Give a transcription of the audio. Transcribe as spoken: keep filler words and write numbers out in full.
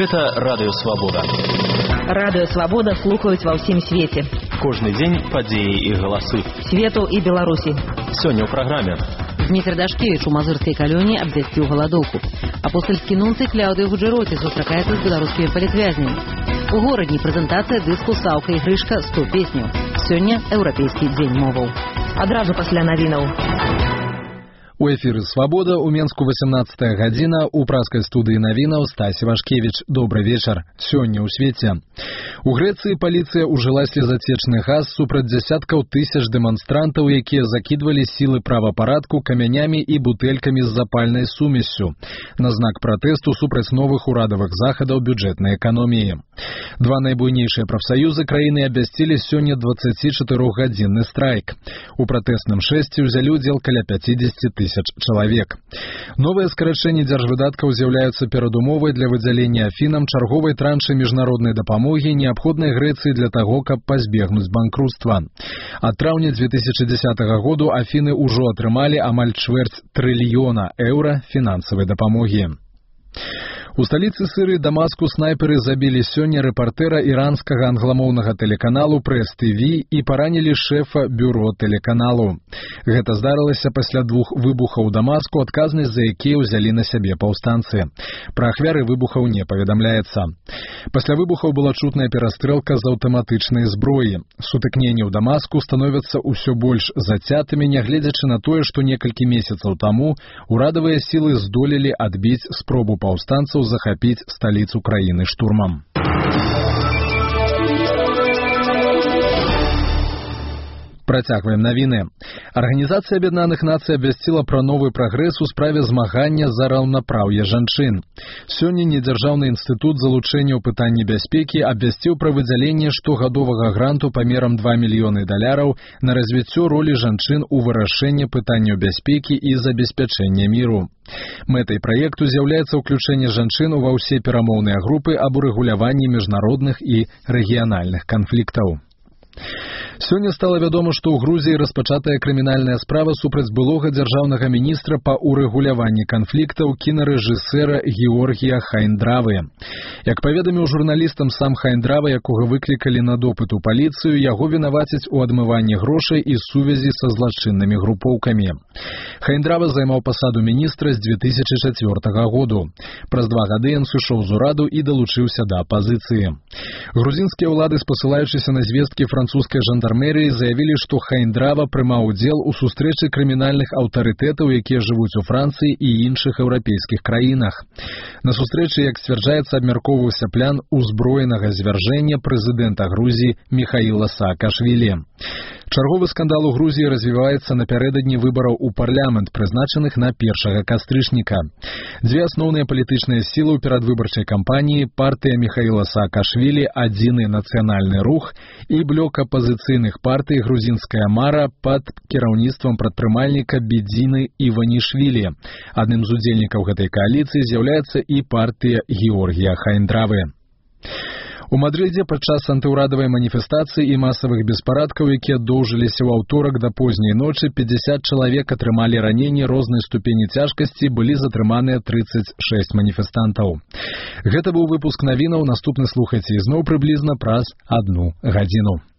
Гэта Радыё Свабода. Радыё Свабода слухаюць ва ўсім свеце. Кожны дзень падзеі і галасы. Свету і Беларусі. Сёння ў праграме. Дмітрий Дашкевич у мазырскай калоніі абвясціў галадоўку. Апостальскі нунцый Кляўдыя Гуджэроці сустракаецца з беларускімі палітвязнямі. У горадні прэзентацыя дыску «Саўка і Грышка. сто песняў». Сёння еўрапейскі дзень моваў. Адразу пасля навінаў. У эфіры «Свабода» у Менску восемнадцатая гадзіна, у праскай студыі навінаў Стась Івашкевіч. Добры вечар. Сёння ў свеце. У Грэцыі паліцыя ўжыла слезацечны газ супраць дзясяткаў тысяч дэманстрантаў, якія закідвалі сілы правапарадку камянямі і бутэлькамі з запальнай сумессю на знак пратэсту супраць новых урадавых захадаў бюджэтнай эканоміі. Два найбуйнейшыя прафсаюзы краіны абвясцілі сёння дваццацічатырохгадзінны страйк. У пратэсным шэсці ўзялі ўдзел каля пяцідзесяці тысяч чалавек. Новыя скарачэнні дзяржвыдаткаў з'яўляюцца перадумовай для выдзялення Афінам чарговай траншы міжнароднай дапамогі, неабходнай Грэцыі для таго, каб пазбегнуць банкруцтва. Ад траўня дзве тысячы дзесятага году Афіны ўжо атрымалі амаль чвэрць трыльёна еўра фінансавай дапамогі. У сталіцы Сырыі Дамаску снайперы забілі сёння рэпартэра іранскага англамоўнага тэлеканалу Прэс-тэ вэ і паранілі шэфа бюро тэлеканалу. Гэта здарылася пасля двух выбухаў у Дамаску, адказнасць за якія ўзялі на сябе паўстанцы. Пра ахвяры выбухаў не паведамляецца. Пасля выбухаў была чутная перастрэлка з аўтаматычнай зброі. Сутыкненні ў Дамаску становяцца ўсё больш зацятымі, нягледзячы на тое, што некалькі месяцаў таму урадавыя сілы здолелі адбіць спробу паўстанцаў захапіць сталіцу краіны штурмам. Працягваем навіны. Арганізацыя Аб'яднаных Нацый абвясціла пра новы прагрэс у справе змагання за раўнапраўе жанчын. Сёння недзяржаўны інстытут залучэння ў пытанні бяспекі абвясціў пра выдзяленне штогадовага гранту памерам два мільёны даляраў на развіццё ролі жанчын у вырашэнні пытанняў бяспекі і забеспячэння міру. Мэтай праекту з'яўляецца ўключэнне жанчын ва ўсе перамоўныя групы аб урэгуляванні міжнародных і рэгіянальных канфліктаў. Сёння стала вядома, што ў Грузіі распачатая крымінальная справа супраць былога дзяржаўнага міністра па ўрэгуляванні канфліктаў кінарэжысэра Георгія Хайндравы. Як паведаміў журналістам сам Хайндрава, якога выклікалі на допыт у паліцыю, яго вінавацяць у адмыванні грошай і сувязі са злачыннымі групоўкамі. Хайндрава займаў пасаду міністра з дзве тысячы чацвёртага году. Праз два гады ён сышоў з ураду і далучыўся да апазіцыі. Грузінскія ўлады, спасылаючыся на звесткі французскай жандармерыі, заявілі, што Хайндрава прымаў удзел у сустрэчы крымінальных аўтарытэтаў, якія жывуць у Францыі і іншых еўрапейскіх краінах. На сустрэчы, як сцвярджаецца, абмяркоўваўся план узброенага звяржэння прэзідэнта Грузіі Міхаіла Саакашвілі. Чарговы скандал у Грузіі развіваецца напярэдадні выбараў у парламент, прызначаных на першага кастрычніка. Дзве асноўныя палітычныя сілы ў перадвыбарчай кампаніі, партыя Міхаіла Саакашвілі, адзіны нацыянальны рух і блок апазіцыйных партый грузінская мара пад кіраўніцтвам прадпрымальніка Бедзіны Іванішвілі. Адным з удзельнікаў гэтай кааліцыі з'яўляецца і партыя Георгія Хайндравы. У Мадрыдзе падчас антыўрадавай маніфестацыі і масавых беспарадкаў, якія доўжыліся ў аўторак да позняй ночы, пятьдесят чалавек атрымалі раненні рознай ступені цяжкасці, былі затрыманыя тридцать шесть маніфестантаў. Гэта быў выпуск навінаў, наступны слухайце ізноў прыблізна праз адну гадзіну.